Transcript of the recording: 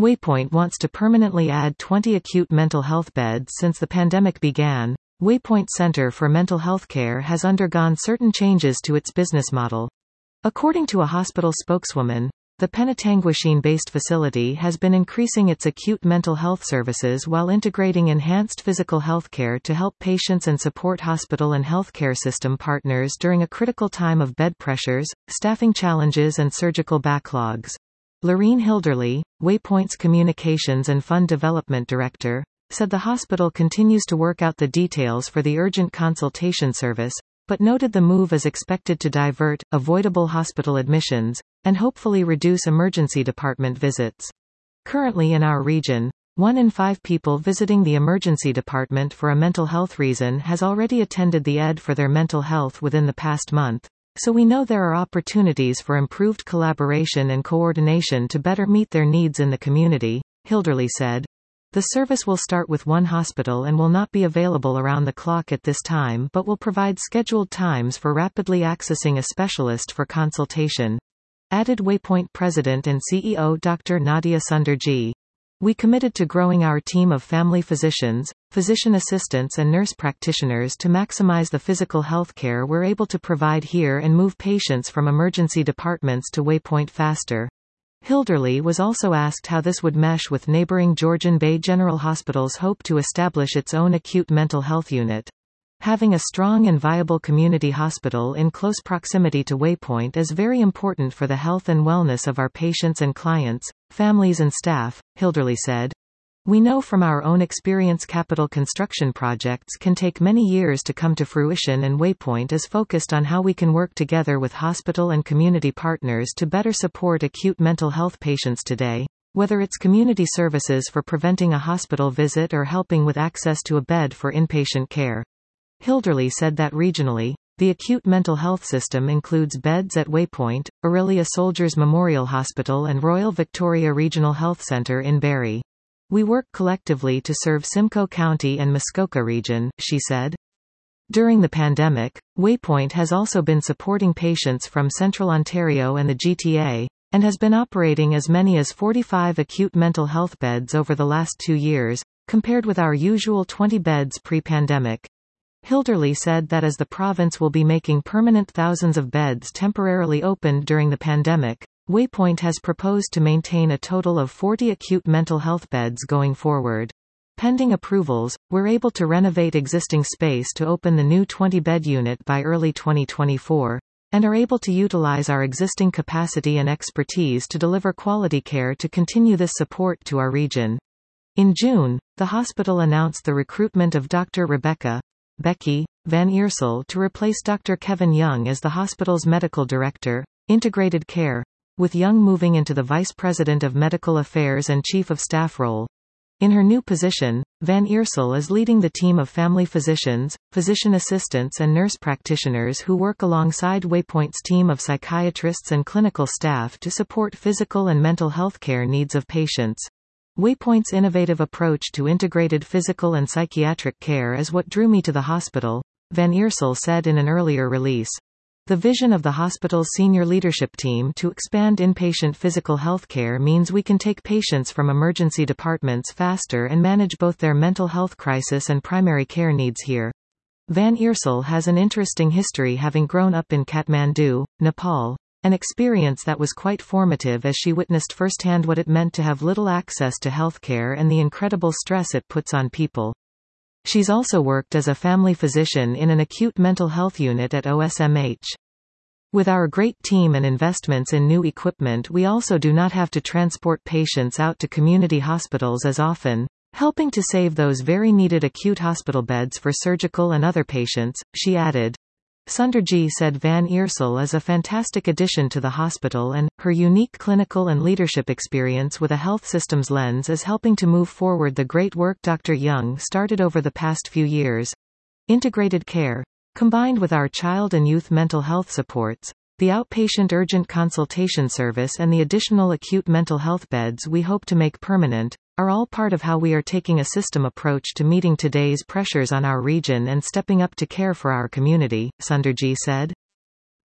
Waypoint wants to permanently add 20 acute mental health beds since the pandemic began. Waypoint Center for Mental Health Care has undergone certain changes to its business model. According to a hospital spokeswoman, the Penetanguishene-based facility has been increasing its acute mental health services while integrating enhanced physical health care to help patients and support hospital and healthcare system partners during a critical time of bed pressures, staffing challenges and surgical backlogs. Lorene Hilderly, Waypoint's Communications and Fund Development Director, said the hospital continues to work out the details for the urgent consultation service, but noted the move is expected to divert avoidable hospital admissions and hopefully reduce emergency department visits. Currently in our region, 1 in 5 people visiting the emergency department for a mental health reason has already attended the ED for their mental health within the past month, so we know there are opportunities for improved collaboration and coordination to better meet their needs in the community, Hilderly said. The service will start with one hospital and will not be available around the clock at this time but will provide scheduled times for rapidly accessing a specialist for consultation. Added Waypoint President and CEO Dr. Nadia Sunderji. We committed to growing our team of family physicians, physician assistants and nurse practitioners to maximize the physical health care we're able to provide here and move patients from emergency departments to Waypoint faster. Hilderly was also asked how this would mesh with neighboring Georgian Bay General Hospital's hope to establish its own acute mental health unit. Having a strong and viable community hospital in close proximity to Waypoint is very important for the health and wellness of our patients and clients, families and staff, Hilderly said. We know from our own experience capital construction projects can take many years to come to fruition, and Waypoint is focused on how we can work together with hospital and community partners to better support acute mental health patients today, whether it's community services for preventing a hospital visit or helping with access to a bed for inpatient care. Hilderly said that regionally, the acute mental health system includes beds at Waypoint, Orillia Soldiers Memorial Hospital and Royal Victoria Regional Health Centre in Barrie. We work collectively to serve Simcoe County and Muskoka region, she said. During the pandemic, Waypoint has also been supporting patients from Central Ontario and the GTA, and has been operating as many as 45 acute mental health beds over the last 2 years, compared with our usual 20 beds pre-pandemic. Hilderly said that as the province will be making permanent thousands of beds temporarily opened during the pandemic, Waypoint has proposed to maintain a total of 40 acute mental health beds going forward. Pending approvals, we're able to renovate existing space to open the new 20-bed unit by early 2024, and are able to utilize our existing capacity and expertise to deliver quality care to continue this support to our region. In June, the hospital announced the recruitment of Dr. Rebecca Becky Van Eersel to replace Dr. Kevin Young as the hospital's medical director, integrated care, with Young moving into the Vice President of Medical Affairs and Chief of Staff role. In her new position, Van Eersel is leading the team of family physicians, physician assistants and nurse practitioners who work alongside Waypoint's team of psychiatrists and clinical staff to support physical and mental health care needs of patients. Waypoint's innovative approach to integrated physical and psychiatric care is what drew me to the hospital, Van Eersel said in an earlier release. The vision of the hospital's senior leadership team to expand inpatient physical health care means we can take patients from emergency departments faster and manage both their mental health crisis and primary care needs here. Van Eersel has an interesting history, having grown up in Kathmandu, Nepal, an experience that was quite formative as she witnessed firsthand what it meant to have little access to healthcare and the incredible stress it puts on people. She's also worked as a family physician in an acute mental health unit at OSMH. With our great team and investments in new equipment, we also do not have to transport patients out to community hospitals as often, helping to save those very needed acute hospital beds for surgical and other patients, she added. Sunderji said Van Eersel is a fantastic addition to the hospital, and her unique clinical and leadership experience with a health systems lens is helping to move forward the great work Dr. Young started over the past few years. Integrated care, combined with our child and youth mental health supports, the outpatient urgent consultation service and the additional acute mental health beds we hope to make permanent, are all part of how we are taking a system approach to meeting today's pressures on our region and stepping up to care for our community, Sunderji said.